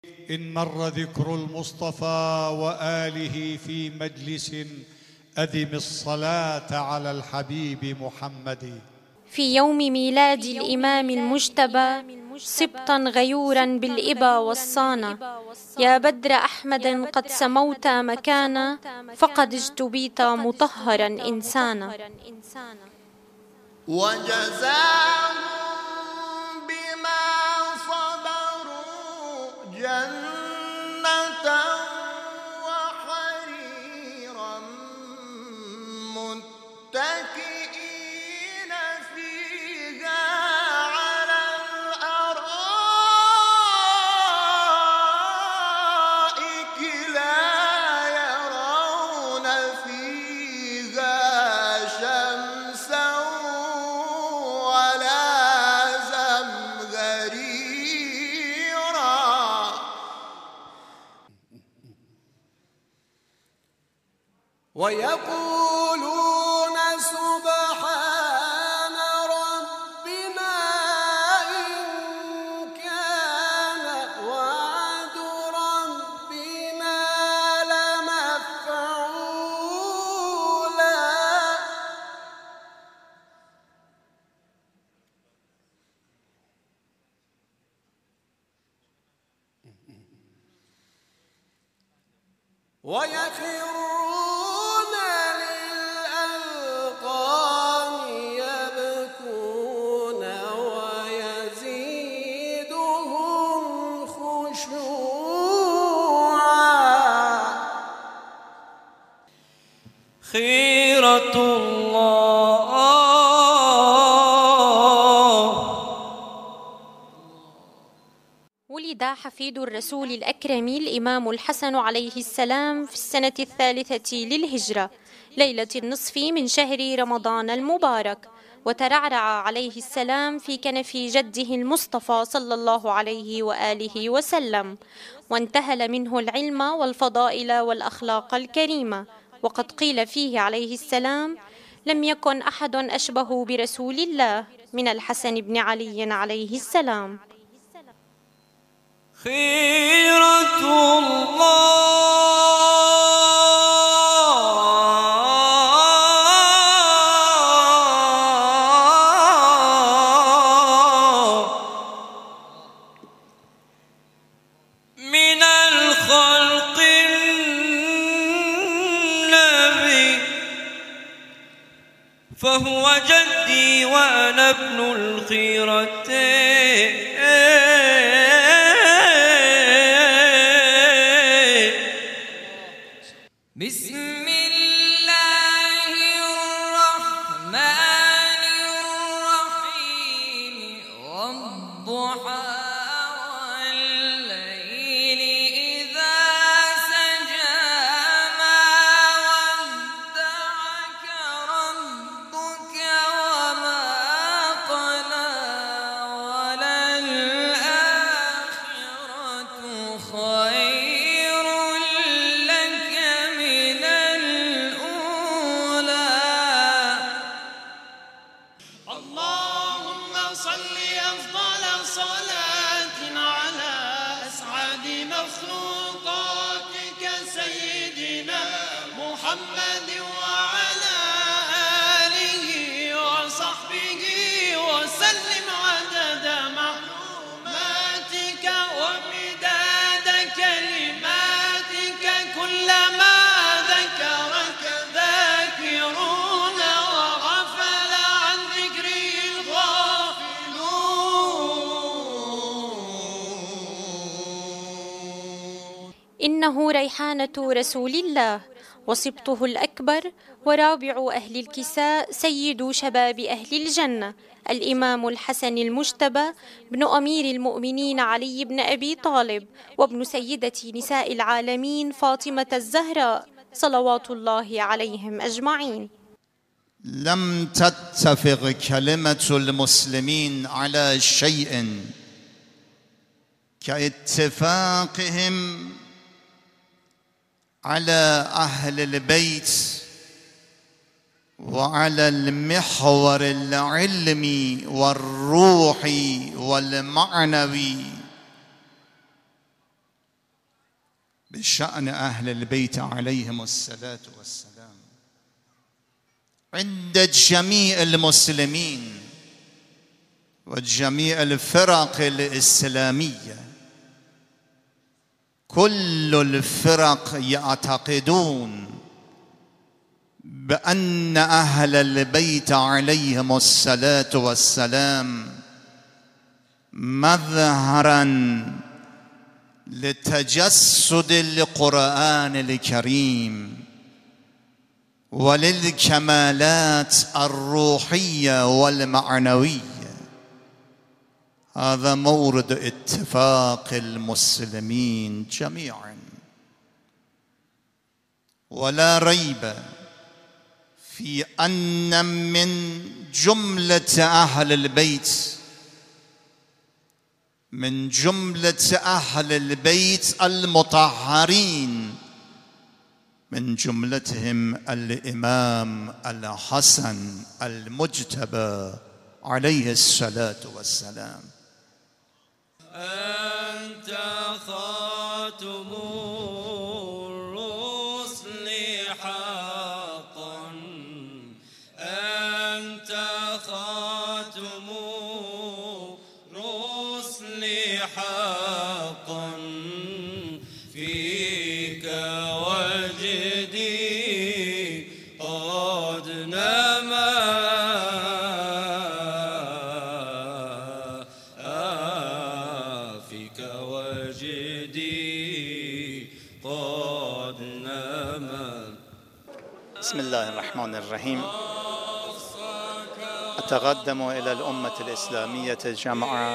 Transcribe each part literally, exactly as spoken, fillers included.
إن مر ذكر المصطفى وآله في مجلس أدم الصلاة على الحبيب محمد. في يوم ميلاد الإمام المجتبى سبطا غيورا بالإبا والصانة، يا بدر أحمد قد سموت مكانا، فقد اجتبيت مطهرا إنسانا. وجزاهم بما صبروا جنة وحريرا متكئين فيها على الأرائك لا يرون فيها شمسا ولا زمهريرا. ويقولون سبحان ربنا إن كان وعد ربنا لمفعولا. ويخرون للأذقان يبكون ويزيدهم خشوعا. خيرة الله ولد حفيد الرسول الأكرم الإمام الحسن عليه السلام في السنة الثالثة للهجرة ليلة النصف من شهر رمضان المبارك، وترعرع عليه السلام في كنف جده المصطفى صلى الله عليه وآله وسلم، وانتهل منه العلم والفضائل والأخلاق الكريمة. وقد قيل فيه عليه السلام: لم يكن أحد أشبه برسول الله من الحسن بن علي عليه السلام. خيرة الله من الخلق النبي، فهو جدي وأنا ابن الخيرتين. بسم الله الرحمن الرحيم. والضحى والليل إذا سجى ما ودعك ربك وما قلى، وللآخرة خير لك من الأولى. اللهم صل أفضل صلاة على أسعد مخلوقاتك سيدنا محمد وعلى آله وصحبه وسلم عدد معلوماتك ومداد كلماتك، كلما ذكرك ذاكرون وغفل عن ذكره الغافلون. إنه ريحانة رسول الله وسبطه الأكبر ورابع أهل الكساء سيد شباب أهل الجنة، الإمام الحسن المجتبى بن أمير المؤمنين علي بن أبي طالب، وابن سيدة نساء العالمين فاطمة الزهراء صلوات الله عليهم أجمعين. لم تتفق كلمة المسلمين على شيء كاتفاقهم على أهل البيت وعلى المحور العلمي والروحي والمعنوي بشأن أهل البيت عليهم الصلاة والسلام عند جميع المسلمين وجميع الفرق الإسلامية. كل الفرق يعتقدون بأن أهل البيت عليهم الصلاة والسلام مظهراً لتجسد القرآن الكريم وللكمالات الروحية والمعنوية. هذا مورد اتفاق المسلمين جميعاً، ولا ريب في أن من جملة أهل البيت من جملة أهل البيت المطهرين من جملتهم الإمام الحسن المجتبى عليه الصلاة والسلام. أنت خاتم الرسل حقا، أنت خاتم الرسل حقا، فيك وجدي قد نما، فيك وجدي قد نما. بسم الله الرحمن الرحيم. أتقدم إلى الأمة الإسلامية جمعاً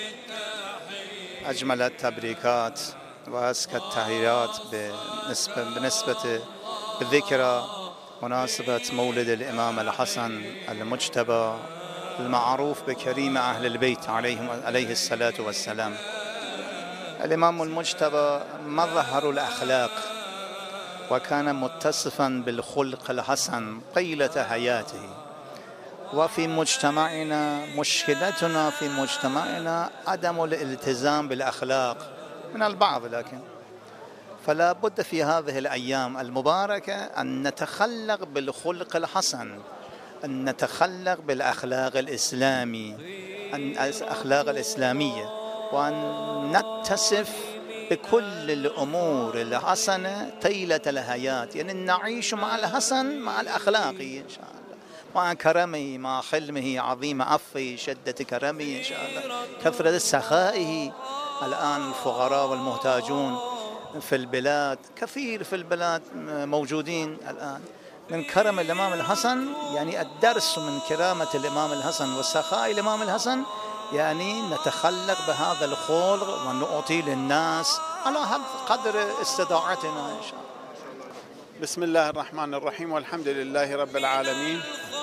أجمل التبريكات وأزكى التحيات بنسبة, بنسبة بذكرى مناسبة مولد الإمام الحسن المجتبى المعروف بكريم أهل البيت عليهم عليه الصلاة والسلام. الإمام المجتبى مظهر الأخلاق، وكان متصفاً بالخلق الحسن طيلة حياته. وفي مجتمعنا مشكلتنا في مجتمعنا عدم الالتزام بالأخلاق من البعض، لكن فلا بد في هذه الأيام المباركة أن نتخلق بالخلق الحسن، أن نتخلق بالأخلاق الإسلامي الأخلاق الإسلامية، وأن نتصف بكل الأمور الحسنة طيلة الحياة، يعني نعيش مع الحسن مع الأخلاقي إن شاء الله، مع كرمه مع حلمه عظيم عفه شدة كرمه إن شاء الله، كثرة سخائه. الآن الفقراء والمحتاجون في البلاد كثير في البلاد موجودين الآن من كرم الإمام الحسن، يعني الدرس من كرامة الإمام الحسن وسخاء الإمام الحسن، يعني نتخلق بهذا الخلق ونعطي للناس على قدر استطاعتنا إن شاء الله. بسم الله الرحمن الرحيم، والحمد لله رب العالمين.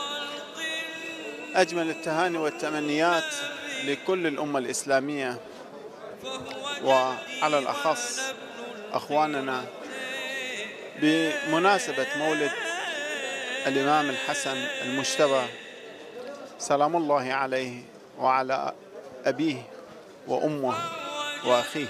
أجمل التهاني والتمنيات لكل الأمة الإسلامية، وعلى الأخص أخواننا بمناسبة مولد الإمام الحسن المجتبى سلام الله عليه وعلى أبيه وأمه وأخيه.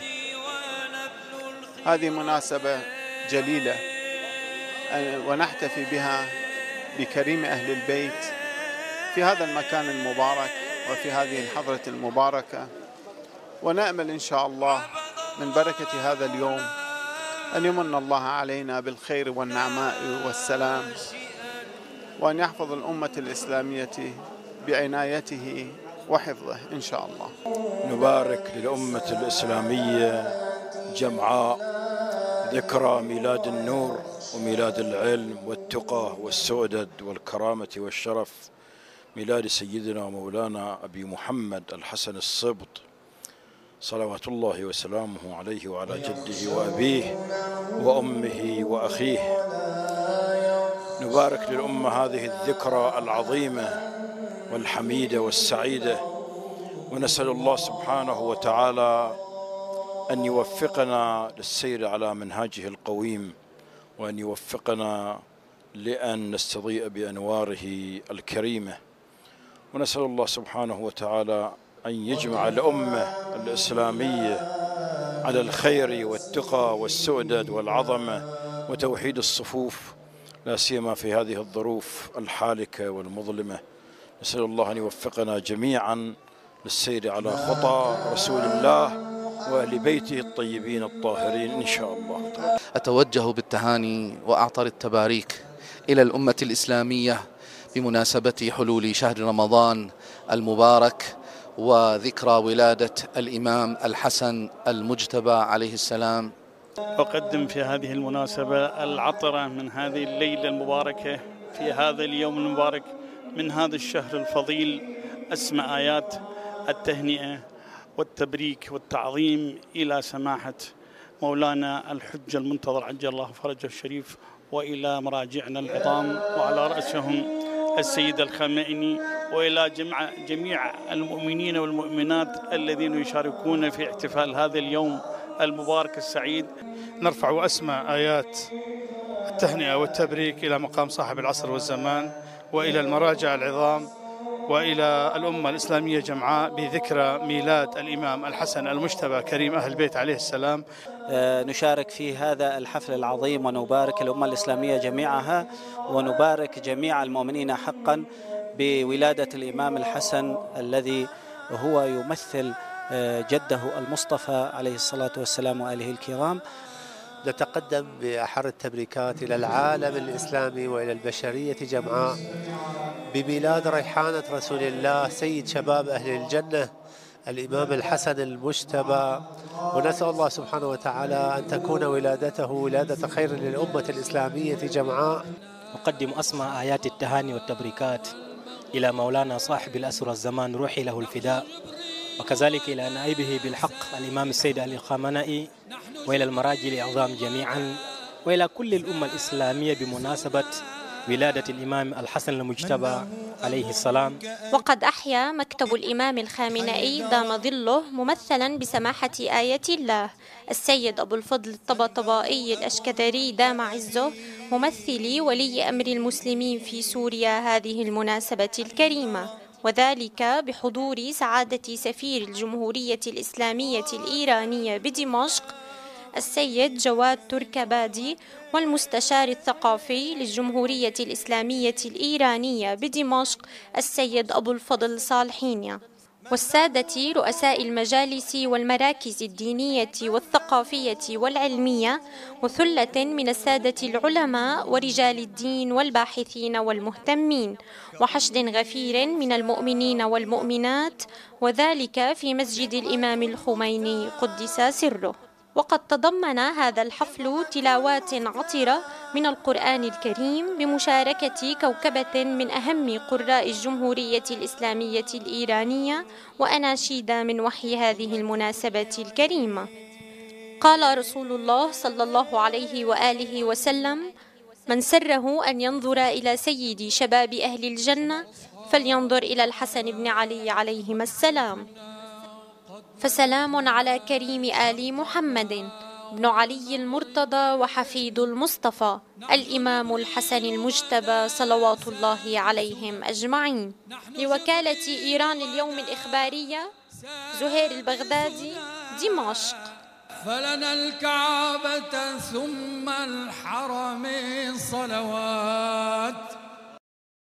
هذه مناسبة جليلة ونحتفي بها بكريم أهل البيت في هذا المكان المبارك وفي هذه الحضرة المباركة، ونأمل إن شاء الله من بركة هذا اليوم أن يمن الله علينا بالخير والنعماء والسلام، وأن يحفظ الأمة الإسلامية بعنايته وحفظه إن شاء الله. نبارك للأمة الإسلامية جمعاء ذكرى ميلاد النور وميلاد العلم والتقى والسؤدد والكرامة والشرف، ميلاد سيدنا ومولانا أبي محمد الحسن الصبط صلوات الله وسلامه عليه وعلى جده وأبيه وأمه وأخيه. نبارك للأمة هذه الذكرى العظيمة والحميدة والسعيدة، ونسأل الله سبحانه وتعالى أن يوفقنا للسير على منهاجه القويم، وأن يوفقنا لأن نستضيء بأنواره الكريمة. ونسأل الله سبحانه وتعالى أن يجمع الأمة الإسلامية على الخير والتقى والسؤدد والعظمة وتوحيد الصفوف، لا سيما في هذه الظروف الحالكة والمظلمة. نسأل الله أن يوفقنا جميعا للسير على خطى رسول الله وأهل بيته الطيبين الطاهرين إن شاء الله تعالى. أتوجه بالتهاني وأعطر التباريك إلى الأمة الإسلامية بمناسبة حلول شهر رمضان المبارك وذكرى ولادة الإمام الحسن المجتبى عليه السلام. أقدم في هذه المناسبة العطرة من هذه الليلة المباركة في هذا اليوم المبارك من هذا الشهر الفضيل، أسمى آيات التهنئة والتبريك والتعظيم إلى سماحة مولانا الحج المنتظر عجل الله فرجه الشريف، وإلى مراجعنا العظام وعلى رأسهم السيد الخامنئي، وإلى جميع جميع المؤمنين والمؤمنات الذين يشاركون في احتفال هذا اليوم المبارك السعيد. نرفع أسمى آيات التهنئة والتبريك إلى مقام صاحب العصر والزمان، وإلى المراجع العظام، وإلى الأمة الإسلامية جمعاء بذكرى ميلاد الإمام الحسن المجتبى كريم أهل البيت عليه السلام. نشارك في هذا الحفل العظيم ونبارك الأمة الإسلامية جميعها، ونبارك جميع المؤمنين حقا بولادة الإمام الحسن الذي هو يمثل جده المصطفى عليه الصلاة والسلام وآله الكرام. نتقدم بأحر التبريكات إلى العالم الإسلامي وإلى البشرية جمعاء بميلاد ريحانة رسول الله سيد شباب أهل الجنة الإمام الحسن المجتبى، ونسأل الله سبحانه وتعالى أن تكون ولادته ولادة خير للأمة الإسلامية جمعاء. نقدم أسمى آيات التهاني والتبريكات إلى مولانا صاحب الأسر والزمان روحي له الفداء، وكذلك إلى نائبه بالحق الإمام السيد علي الخامنئي، وإلى المراجع العظام جميعا، وإلى كل الأمة الإسلامية بمناسبة ولادة الإمام الحسن المجتبى عليه السلام. وقد أحيا مكتب الإمام الخامنئي دام ظله ممثلا بسماحة آية الله السيد أبو الفضل الطبطبائي الأشكدري دام عزه ممثلي ولي أمر المسلمين في سوريا هذه المناسبة الكريمة، وذلك بحضور سعادة سفير الجمهورية الإسلامية الإيرانية بدمشق السيد جواد تركبادي، والمستشار الثقافي للجمهورية الإسلامية الإيرانية بدمشق السيد أبو الفضل صالحينيا، والسادة رؤساء المجالس والمراكز الدينية والثقافية والعلمية، وثلة من السادة العلماء ورجال الدين والباحثين والمهتمين، وحشد غفير من المؤمنين والمؤمنات، وذلك في مسجد الإمام الخميني قدس سره. وقد تضمن هذا الحفل تلاوات عطرة من القرآن الكريم بمشاركة كوكبة من أهم قراء الجمهورية الإسلامية الإيرانية وأناشيد من وحي هذه المناسبة الكريمة. قال رسول الله صلى الله عليه وآله وسلم: من سره أن ينظر إلى سيد شباب أهل الجنة فلينظر إلى الحسن بن علي عليهما السلام. فسلام على كريم آل محمد بن علي المرتضى وحفيد المصطفى الإمام الحسن المجتبى صلوات الله عليهم أجمعين. لوكالة إيران اليوم الإخبارية، زهير البغدادي، دمشق. فلنا الكعبة ثم الحرمين صلوات